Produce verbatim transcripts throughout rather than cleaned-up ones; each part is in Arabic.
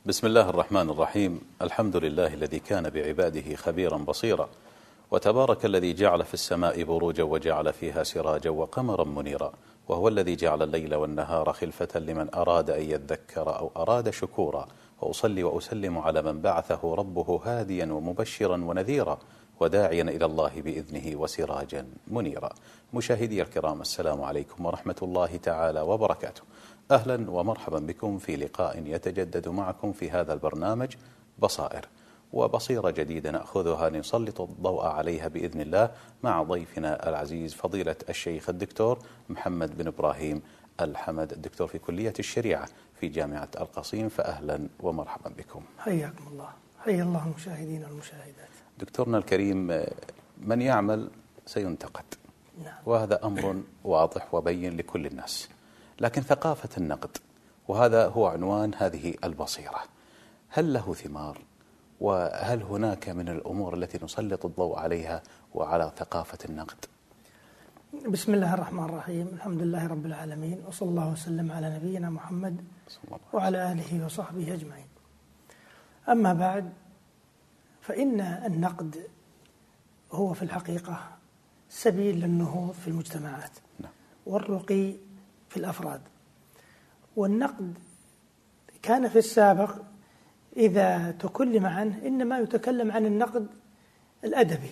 بسم الله الرحمن الرحيم. الحمد لله الذي كان بعباده خبيرا بصيرا، وتبارك الذي جعل في السماء بروجا وجعل فيها سراجا وقمرا منيرا، وهو الذي جعل الليل والنهار خلفة لمن أراد أن يذكر أو أراد شكورا. وأصلي وأسلم على من بعثه ربه هاديا ومبشرا ونذيرا وداعيا إلى الله بإذنه وسراجا منيرا. مشاهدي الكرام، السلام عليكم ورحمة الله تعالى وبركاته. أهلا ومرحبا بكم في لقاء يتجدد معكم في هذا البرنامج بصائر، وبصيرة جديدة نأخذها نسلط الضوء عليها بإذن الله مع ضيفنا العزيز فضيلة الشيخ الدكتور محمد بن إبراهيم الحمد، الدكتور في كلية الشريعة في جامعة القصيم. فأهلا ومرحبا بكم. حياكم الله. حيا الله المشاهدين والمشاهدات. دكتورنا الكريم، من يعمل سينتقد، نعم. وهذا أمر واضح وبين لكل الناس، لكن ثقافة النقد، وهذا هو عنوان هذه البصيرة، هل له ثمار؟ وهل هناك من الأمور التي نسلط الضوء عليها وعلى ثقافة النقد؟ بسم الله الرحمن الرحيم، الحمد لله رب العالمين، وصلى الله وسلم على نبينا محمد وعلى آله وصحبه أجمعين. أما بعد، فإن النقد هو في الحقيقة سبيل للنهوض في المجتمعات والرقي في الأفراد. والنقد كان في السابق إذا تكلم عنه إنما يتكلم عن النقد الأدبي،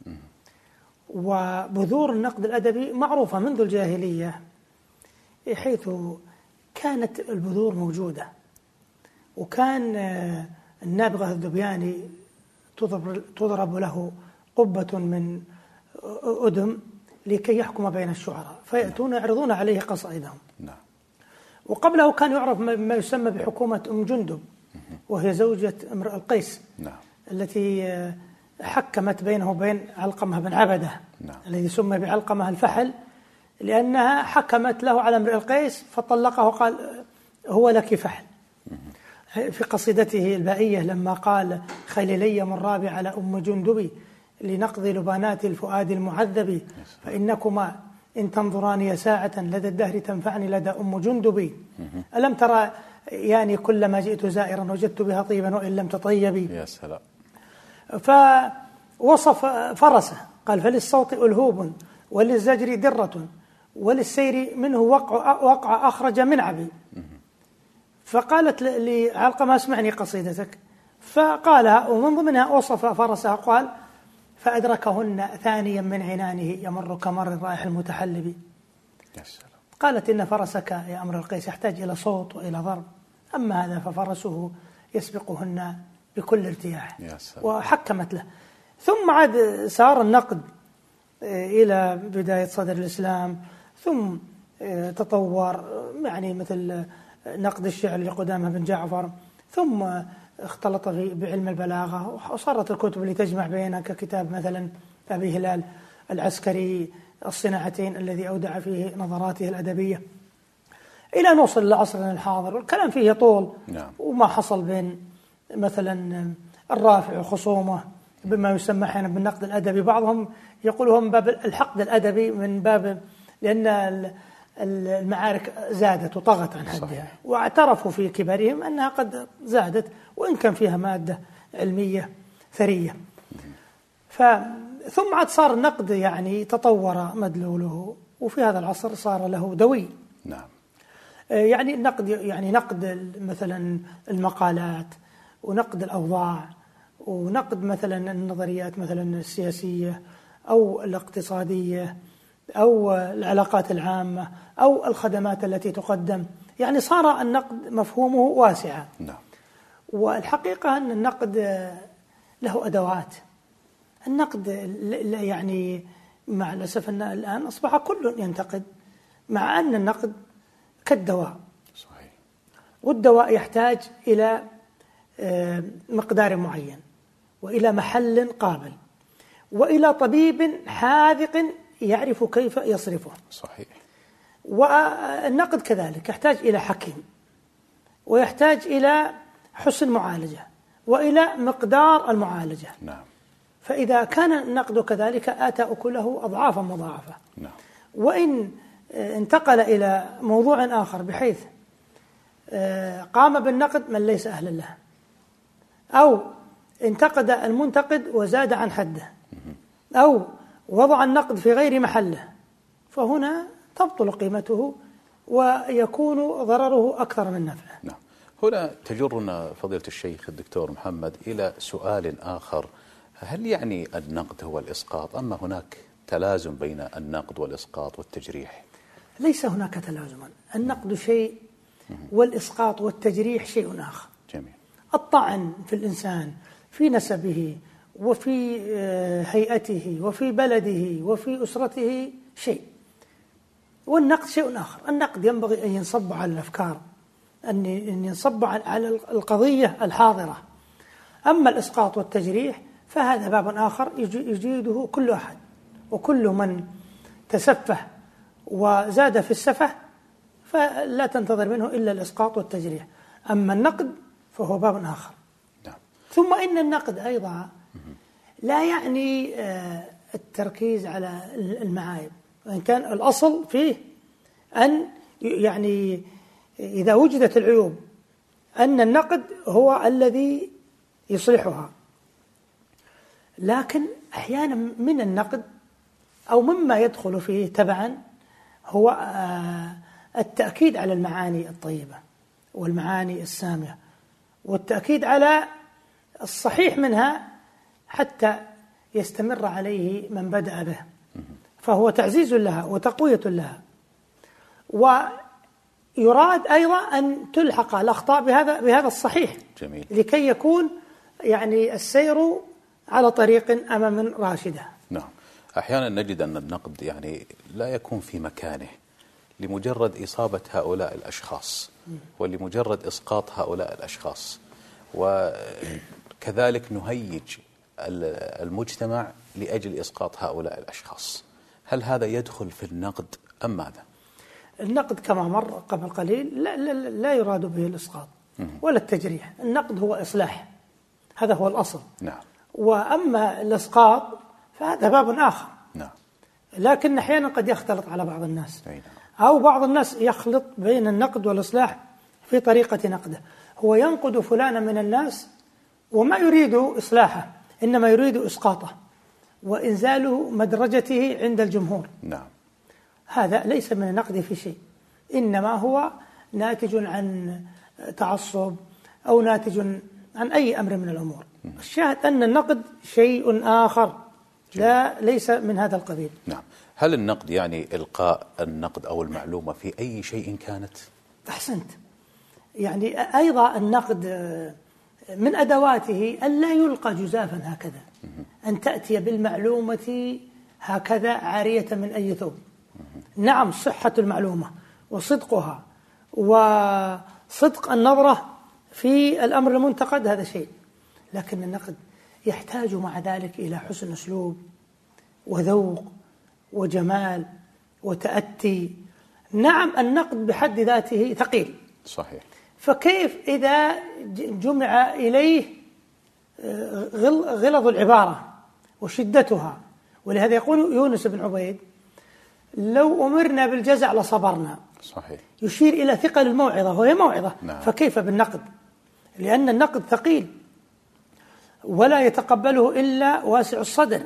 وبذور النقد الأدبي معروفة منذ الجاهلية، حيث كانت البذور موجودة، وكان النابغة الذبياني تضرب له قبة من أدم لكي يحكم بين الشعراء، فيأتون يعرضون عليه قصائدهم. نعم. وقبله كان يعرف ما يسمى بحكومة أم جندب، وهي زوجة امرئ القيس. نعم. التي حكمت بينه وبين علقمة بن عبدة. نعم. الذي سمي بعلقمة الفحل، لأنها حكمت له على امرئ القيس فطلقه وقال هو لك فحل. في قصيدته البائية لما قال خليلي من رابع على أم جندب لنقضي لبانات الفؤاد المعذب، فإنكما إن تنظراني ساعة لدى الدهر تنفعني لدى أم جندب، ألم ترى يعني كلما جئت زائرا وجدت بها طيبا وإن لم تطيبي. يا سلام. فوصف فرسه قال فللصوت ألهوب وللزجر درة وللسير منه وقع, وقع أخرج من عبي. فقالت لعلقمة اسمعني قصيدتك، فقالها، ومن ضمنها وصف فرسها قال فأدركهن ثانيا من عنانه يمر كمر الرائح المتحلب. قالت إن فرسك يا أمر القيس يحتاج إلى صوت وإلى ضرب، أما هذا ففرسه يسبقهن بكل ارتياح. وحكمت له. ثم عاد سار النقد إلى بداية صدر الإسلام، ثم تطور يعني مثل نقد الشعر لقدامى بن جعفر، ثم اختلط بعلم البلاغة، وصارت الكتب اللي تجمع بينها ككتاب مثلا أبي هلال العسكري الصناعتين الذي أودع فيه نظراته الأدبية، إلى نوصل لعصرنا الحاضر. والكلام فيه طول. نعم. وما حصل بين مثلا الرافع وخصومه بما يسمى أحيانا بالنقد الأدبي، بعضهم يقولوا من باب الحقد الأدبي، من باب لأن المعارك زادت وطغت عن حدها، واعترفوا في كبارهم أنها قد زادت وإن كان فيها مادة علمية ثرية. ثم عاد صار النقد يعني تطور مدلوله، وفي هذا العصر صار له دوي. نعم. يعني النقد يعني نقد مثلا المقالات، ونقد الأوضاع، ونقد مثلا النظريات مثلا السياسية أو الاقتصادية أو العلاقات العامة أو الخدمات التي تقدم. يعني صار النقد مفهومه واسعا. نعم. والحقيقة أن النقد له أدوات. النقد يعني مع الأسف أن الآن أصبح كل ينتقد، مع أن النقد كالدواء. صحيح. والدواء يحتاج إلى مقدار معين، وإلى محل قابل، وإلى طبيب حاذق يعرف كيف يصرفه. صحيح. والنقد كذلك يحتاج إلى حكيم، ويحتاج إلى حسن معالجة، وإلى مقدار المعالجة. نعم. فإذا كان النقد كذلك آتى أكله أضعافا مضاعفة. نعم. وإن انتقل إلى موضوع آخر بحيث قام بالنقد من ليس أهلا له، أو انتقد المنتقد وزاد عن حده، أو وضع النقد في غير محله، فهنا تبطل قيمته ويكون ضرره أكثر من نفعه. نعم. هنا تجرنا فضيلة الشيخ الدكتور محمد إلى سؤال آخر، هل يعني النقد هو الإسقاط أما هناك تلازم بين النقد والإسقاط والتجريح؟ ليس هناك تلازما، النقد شيء والإسقاط والتجريح شيء آخر. جميل. الطعن في الإنسان في نسبه وفي هيئته وفي بلده وفي أسرته شيء، والنقد شيء آخر. النقد ينبغي أن ينصب على الأفكار، أن ينصب على القضية الحاضرة. أما الإسقاط والتجريح فهذا باب آخر يجيده كل أحد، وكل من تسفه وزاد في السفه فلا تنتظر منه إلا الإسقاط والتجريح. أما النقد فهو باب آخر. نعم. ثم إن النقد أيضا لا يعني التركيز على المعايب، وإن كان الأصل فيه أن يعني إذا وجدت العيوب أن النقد هو الذي يصلحها، لكن أحيانا من النقد أو مما يدخل فيه تبعا هو التأكيد على المعاني الطيبة والمعاني السامية، والتأكيد على الصحيح منها حتى يستمر عليه من بدأ به، فهو تعزيز لها وتقوية لها. ويراد أيضا أن تلحق الأخطاء بهذا بهذا الصحيح. جميل. لكي يكون يعني السير على طريق أمام راشدة. نعم. أحيانا نجد أن النقد يعني لا يكون في مكانه لمجرد إصابة هؤلاء الأشخاص ولمجرد إسقاط هؤلاء الأشخاص، وكذلك نهيج المجتمع لأجل إسقاط هؤلاء الأشخاص. هل هذا يدخل في النقد أم ماذا؟ النقد كما مر قبل قليل لا, لا, لا يراد به الإسقاط ولا التجريح. النقد هو إصلاح، هذا هو الأصل. نعم. وأما الإسقاط فهذا باب آخر. نعم. لكن أحيانا قد يختلط على بعض الناس، نعم. أو بعض الناس يخلط بين النقد والإصلاح في طريقة نقده. هو ينقد فلانا من الناس وما يريد إصلاحه، إنما يريد إسقاطه وإنزاله مدرجته عند الجمهور. نعم. هذا ليس من النقد في شيء، إنما هو ناتج عن تعصب أو ناتج عن أي أمر من الأمور. الشاهد أن النقد شيء آخر، لا ليس من هذا القبيل. نعم. هل النقد يعني إلقاء النقد أو المعلومة في أي شيء كانت؟ أحسنت. يعني أيضا النقد من أدواته أن لا يلقى جزافا هكذا، أن تأتي بالمعلومة هكذا عارية من أي ثوب. نعم، صحة المعلومة وصدقها وصدق النظرة في الأمر المنتقد هذا شيء، لكن النقد يحتاج مع ذلك إلى حسن أسلوب وذوق وجمال وتأتي. نعم، النقد بحد ذاته ثقيل. صحيح. فكيف إذا جمع إليه غلظ العبارة وشدتها؟ ولهذا يقول يونس بن عبيد: لو أمرنا بالجزع لصبرنا. صحيح. يشير إلى ثقل الموعظة، وهي موعظة. نعم. فكيف بالنقد؟ لأن النقد ثقيل ولا يتقبله إلا واسع الصدر.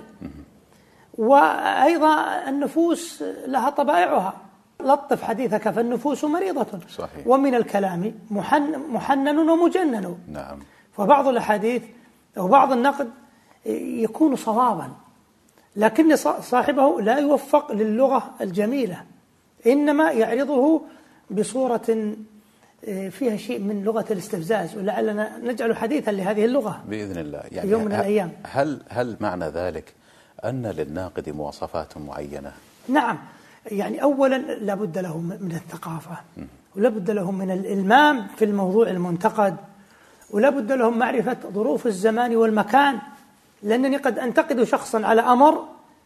وأيضا النفوس لها طبائعها، لطف حديثك فالنفوس مريضة. صحيح. ومن الكلام محن محنن ومجنن. نعم. فبعض الأحاديث أو بعض النقد يكون صوابا، لكن صاحبه لا يوفق للغة الجميلة، إنما يعرضه بصورة فيها شيء من لغة الاستفزاز، ولعلنا نجعل حديثا لهذه اللغة بإذن الله يعني يوم من الأيام. هل هل معنى ذلك أن للناقد مواصفات معينة؟ نعم، يعني أولا لابد له من الثقافة، ولابد له من الإلمام في الموضوع المنتقد، ولابد لهم معرفة ظروف الزمان والمكان، لأنني قد أنتقد شخصا على أمر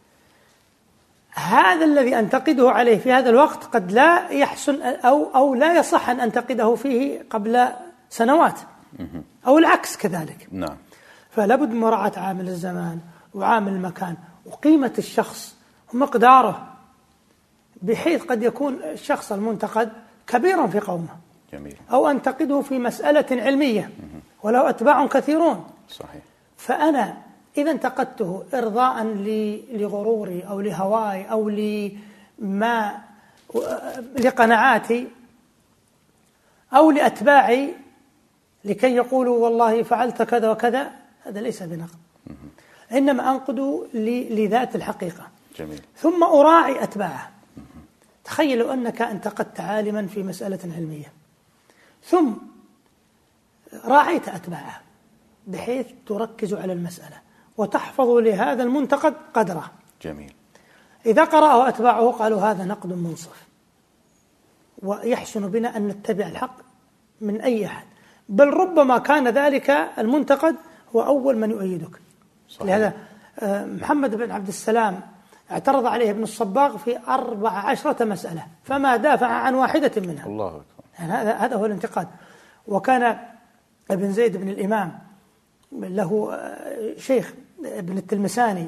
هذا الذي أنتقده عليه في هذا الوقت قد لا يحسن أو, أو لا يصح أن أنتقده فيه قبل سنوات، أو العكس كذلك. نعم. فلابد من مراعاة عامل الزمان وعامل المكان وقيمة الشخص ومقداره، بحيث قد يكون الشخص المنتقد كبيرا في قومه. جميل. أو أنتقده في مسألة علمية وله أتباع كثيرون، صحيح. فأنا إذا انتقدته إرضاء لغروري أو لهواي أو لما لقناعاتي أو لأتباعي لكي يقولوا والله فعلت كذا وكذا، هذا ليس بنقد، إنما أنقد لذات الحقيقة. جميل. ثم أراعي أتباعه. تخيلوا أنك انتقدت عالما في مسألة علمية ثم راعيت أتباعه بحيث تركز على المسألة وتحفظ لهذا المنتقد قدره. جميل. إذا قرأه أتباعه قالوا هذا نقد منصف، ويحسن بنا أن نتبع الحق من أي أحد، بل ربما كان ذلك المنتقد هو أول من يؤيدك. صحيح. لهذا محمد بن عبد السلام اعترض عليه ابن الصباغ في أربع عشرة مسألة فما دافع عن واحدة منها. الله أكبر. يعني هذا هذا هو الانتقاد. وكان ابن زيد بن الإمام له شيخ ابن التلمساني،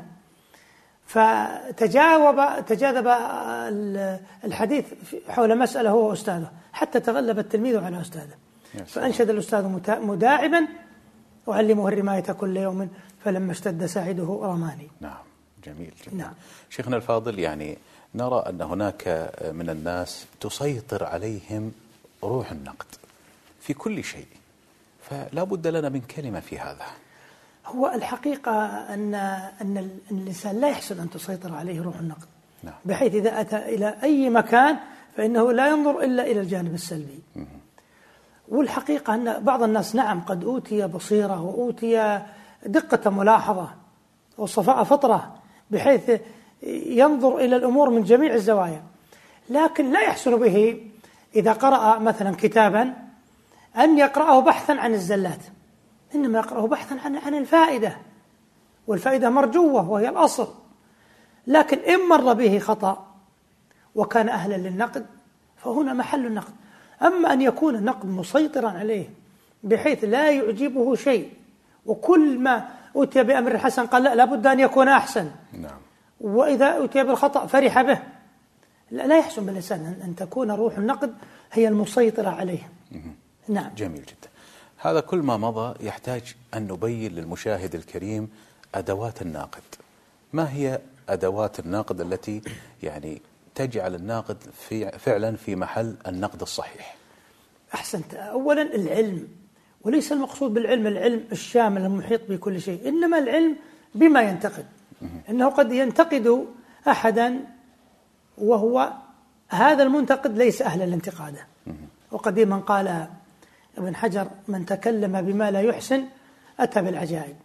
فتجاوب تجاذب الحديث حول مسألة هو وأستاذه حتى تغلب التلميذ على أستاذه، فأنشد الأستاذ مداعبا أعلمه الرماية كل يوم فلما اشتد ساعده رماني. نعم. جميل جدا. نعم. شيخنا الفاضل، يعني نرى أن هناك من الناس تسيطر عليهم روح النقد في كل شيء، فلا بد لنا من كلمة في هذا. هو الحقيقة أن أن الإنسان لا يحسن أن تسيطر عليه روح النقد. نعم. بحيث إذا أتى إلى أي مكان فإنه لا ينظر إلا إلى الجانب السلبي. م- والحقيقة أن بعض الناس نعم قد أوتي بصيرة وأوتي دقة ملاحظة وصفاء فطرة بحيث ينظر إلى الأمور من جميع الزوايا، لكن لا يحسن به إذا قرأ مثلا كتابا أن يقرأه بحثا عن الزلات، إنما يقرأه بحثا عن عن الفائدة، والفائدة مرجوة وهي الأصل. لكن إن مر به خطأ وكان أهلا للنقد فهنا محل النقد. أما أن يكون النقد مسيطرا عليه بحيث لا يعجبه شيء وكل ما أتي بأمر حسن قال لا لابد أن يكون أحسن. نعم. وإذا أتي بالخطأ فرح به، لا يحسن بالإنسان أن تكون روح النقد هي المسيطرة عليه. نعم. جميل جدا. هذا كل ما مضى يحتاج أن نبين للمشاهد الكريم أدوات الناقد. ما هي أدوات الناقد التي يعني تجعل الناقد في فعلا في محل النقد الصحيح؟ أحسنت. أولا العلم، وليس المقصود بالعلم العلم الشامل المحيط بكل شيء، إنما العلم بما ينتقد. إنه قد ينتقد أحدا وهو هذا المنتقد ليس أهلا لانتقاده. وقديما قال ابن حجر من تكلم بما لا يحسن أتى بالعجائب.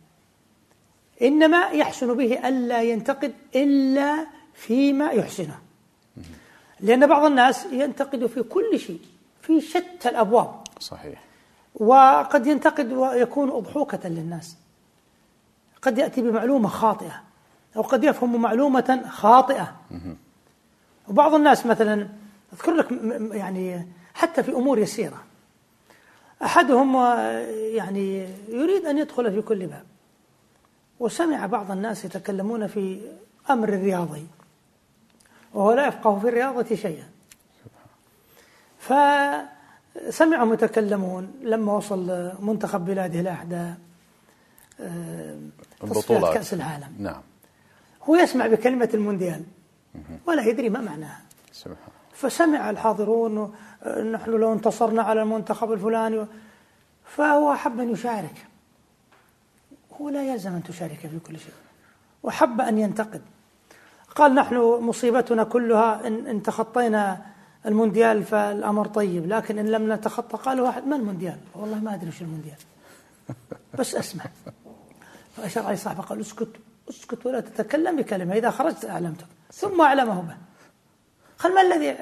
إنما يحسن به ألا ينتقد إلا فيما يحسنه، لأن بعض الناس ينتقد في كل شيء في شتى الأبواب. صحيح. وقد ينتقد ويكون أضحوكة للناس، قد يأتي بمعلومة خاطئة أو قد يفهم معلومة خاطئة. وبعض الناس مثلا أذكر لك يعني حتى في أمور يسيرة، أحدهم يعني يريد أن يدخل في كل باب، وسمع بعض الناس يتكلمون في أمر الرياضي وهو لا يفقه في الرياضة شيئا، فسمعهم يتكلمون لما وصل منتخب بلاده إلى إحدى تصفيات كأس العالم. نعم. هو يسمع بكلمة المونديال ولا يدري ما معناها. سبحان. فسمع الحاضرون نحن لو انتصرنا على المنتخب الفلاني، فهو حب أن يشارك. هو لا يلزم أن تشارك في كل شيء، وحب أن ينتقد. قال نحن مصيبتنا كلها إن, إن تخطينا المونديال فالأمر طيب، لكن إن لم نتخطى. قال واحد ما المونديال؟ والله ما أدري وش المونديال بس أسمع. فأشار عليه صاحبه قال اسكت اسكت ولا تتكلم بكلمة، إذا خرجت أعلمتك. ثم أعلمه به. قال ما الذي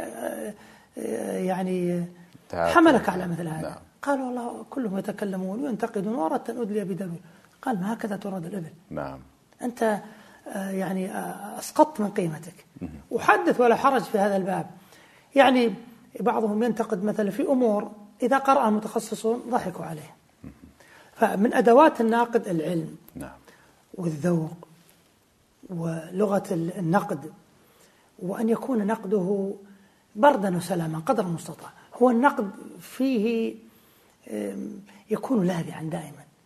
يعني حملك على مثل هذا؟ نعم. قال والله كلهم يتكلمون وينتقدون وأردت أن أدلي بدلوي. قال ما هكذا تراد الإبل. نعم. أنت يعني أسقطت من قيمتك. وحدث ولا حرج في هذا الباب. يعني بعضهم ينتقد مثلا في أمور إذا قرأ المتخصصون ضحكوا عليه. فمن أدوات الناقد العلم. نعم. والذوق ولغة النقد، وأن يكون نقده بردا وسلاما قدر المستطاع. هو النقد فيه يكون لاذعا دائما،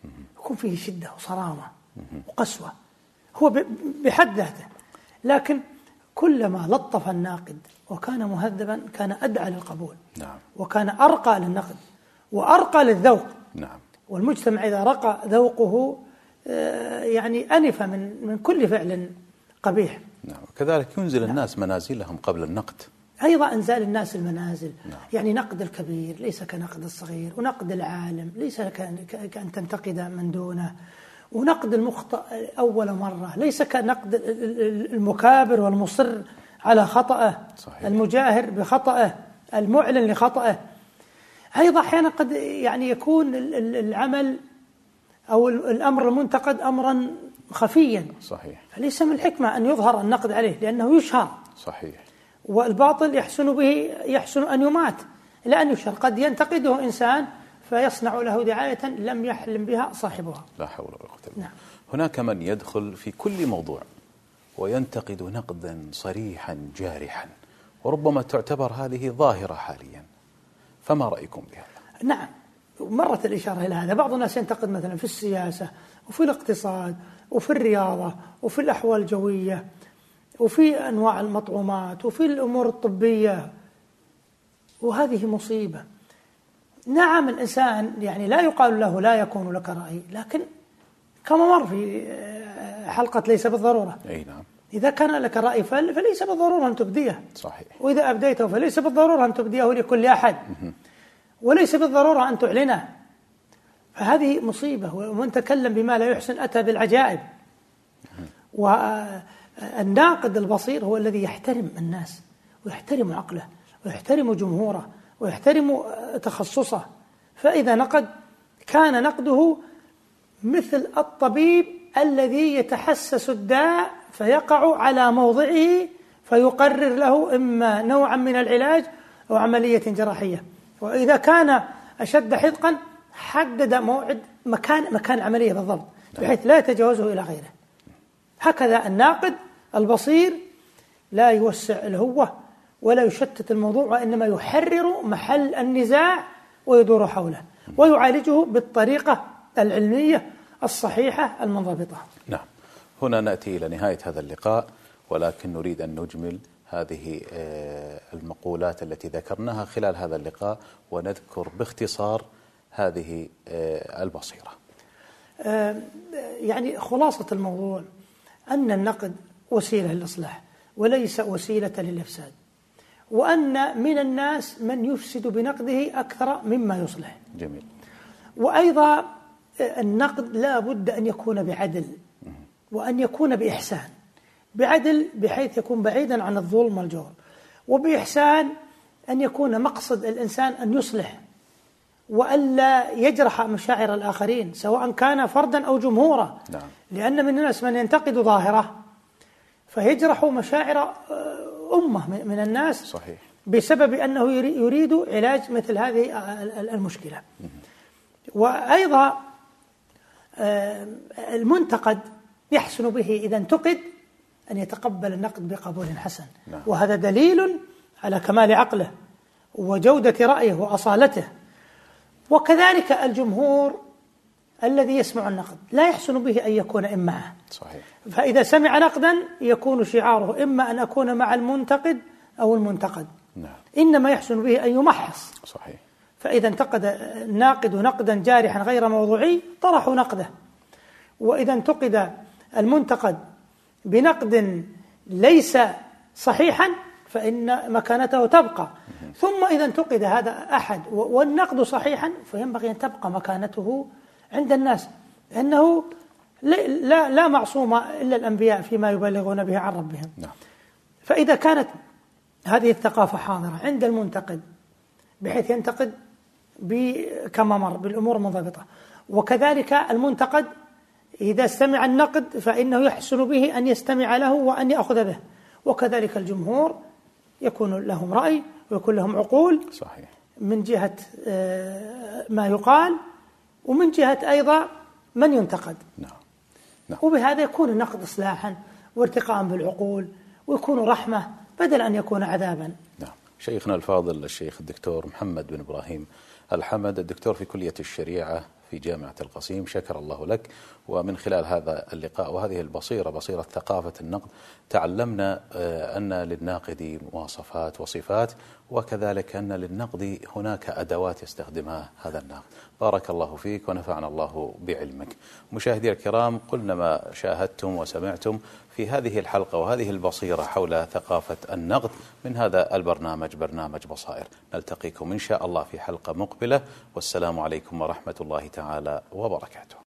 يكون فيه شدة وصرامة وقسوة، هو بحد ذاته. لكن كلما لطف الناقد وكان مهذبا كان أدعى للقبول. نعم. وكان أرقى للنقد وأرقى للذوق. نعم. والمجتمع إذا رقى ذوقه يعني أنف من من كل فعل قبيح. نعم. كذلك ينزل الناس نعم. منازلهم قبل النقد. أيضا إنزال الناس المنازل. نعم. يعني نقد الكبير ليس كنقد الصغير، ونقد العالم ليس كأن تنتقد من دونه، ونقد المخطئ أول مرة ليس كنقد المكابر والمصر على خطأه. صحيح. المجاهر بخطأه، المعلن لخطأه. أيضا أحيانا قد يعني يكون العمل أو الأمر المنتقد أمرا خفيا. صحيح. فليس من الحكمة أن يظهر النقد عليه لأنه يشهر. صحيح. والباطل يحسن به يحسن أن يمات لا أن يشهر. قد ينتقده إنسان فيصنع له دعاية لم يحلم بها صاحبها. لا حول ولا قوة إلا بالله. نعم. هناك من يدخل في كل موضوع وينتقد نقدا صريحا جارحا، وربما تعتبر هذه ظاهرة حاليا، فما رأيكم بهذا؟ نعم، مرت الإشارة إلى هذا. بعض الناس ينتقد مثلا في السياسة وفي الاقتصاد وفي الرياضة وفي الأحوال الجوية وفي أنواع المطعومات وفي الأمور الطبية، وهذه مصيبة. نعم الإنسان يعني لا يقال له لا يكون لك رأي، لكن كما مر في حلقة ليس بالضرورة. أي نعم. إذا كان لك رأي فليس بالضرورة أن تبديه. صحيح. وإذا أبديته فليس بالضرورة أن تبديه لكل أحد، وليس بالضرورة أن تعلنه. فهذه مصيبة. ومن تكلم بما لا يحسن أتى بالعجائب. والناقد البصير هو الذي يحترم الناس ويحترم عقله ويحترم جمهوره ويحترم تخصصه. فإذا نقد كان نقده مثل الطبيب الذي يتحسس الداء فيقع على موضعه فيقرر له إما نوعا من العلاج أو عملية جراحية. وإذا كان أشد حدقا حدد موعد مكان مكان العملية بالضبط بحيث لا يتجاوزه إلى غيره. هكذا الناقد البصير لا يوسع الهوة ولا يشتت الموضوع، وإنما يحرر محل النزاع ويدور حوله ويعالجه بالطريقة العلمية الصحيحة المنضبطة. نعم. هنا نأتي إلى نهاية هذا اللقاء، ولكن نريد أن نجمل هذه المقولات التي ذكرناها خلال هذا اللقاء ونذكر باختصار هذه البصيرة. يعني خلاصة الموضوع أن النقد وسيلة للإصلاح وليس وسيلة للإفساد، وأن من الناس من يفسد بنقده أكثر مما يصلح. جميل. وأيضا النقد لا بد أن يكون بعدل وأن يكون بإحسان. بعدل بحيث يكون بعيدا عن الظلم والجور، وبإحسان أن يكون مقصد الإنسان أن يصلح وألا يجرح مشاعر الآخرين سواء كان فردا أو جمهورا. نعم. لأن من الناس من ينتقد ظاهرة فيجرح مشاعر أمة من الناس. صحيح. بسبب أنه يريد علاج مثل هذه المشكلة. وأيضا المنتقد يحسن به إذا انتقد أن يتقبل النقد بقبول حسن. نعم. وهذا دليل على كمال عقله وجودة رأيه وأصالته. وكذلك الجمهور الذي يسمع النقد لا يحسن به أن يكون إما معه. صحيح. فإذا سمع نقدا يكون شعاره إما أن أكون مع المنتقد أو المنتقد. نعم. إنما يحسن به أن يمحص. صحيح. فإذا انتقد الناقد نقدا جارحا غير موضوعي طرحوا نقده، وإذا انتقد المنتقد بنقد ليس صحيحا فإن مكانته تبقى. ثم إذا انتقد هذا أحد والنقد صحيحا فينبغي أن تبقى مكانته عند الناس، لأنه لا, لا معصوم إلا الأنبياء فيما يبلغون به عن ربهم. نعم. فإذا كانت هذه الثقافة حاضرة عند المنتقد بحيث ينتقد كما مر بالأمور منضبطة، وكذلك المنتقد إذا استمع النقد فإنه يحسن به أن يستمع له وأن يأخذ به، وكذلك الجمهور يكون لهم رأي ويكون لهم عقول. صحيح. من جهة ما يقال ومن جهة أيضا من ينتقد. نعم. نعم. وبهذا يكون النقد إصلاحا وارتقاء بالعقول ويكون رحمة بدل أن يكون عذابا. نعم. شيخنا الفاضل الشيخ الدكتور محمد بن إبراهيم الحمد، الدكتور في كلية الشريعة في جامعة القصيم، شكر الله لك. ومن خلال هذا اللقاء وهذه البصيرة، بصيرة ثقافة النقد، تعلمنا أن للناقد مواصفات وصفات، وكذلك أن للنقد هناك أدوات يستخدمها هذا الناقد. بارك الله فيك ونفعنا الله بعلمك. مشاهدي الكرام، قلنا ما شاهدتم وسمعتم في هذه الحلقة وهذه البصيرة حول ثقافة النقد من هذا البرنامج، برنامج بصائر. نلتقيكم إن شاء الله في حلقة مقبلة، والسلام عليكم ورحمة الله تعالى وبركاته.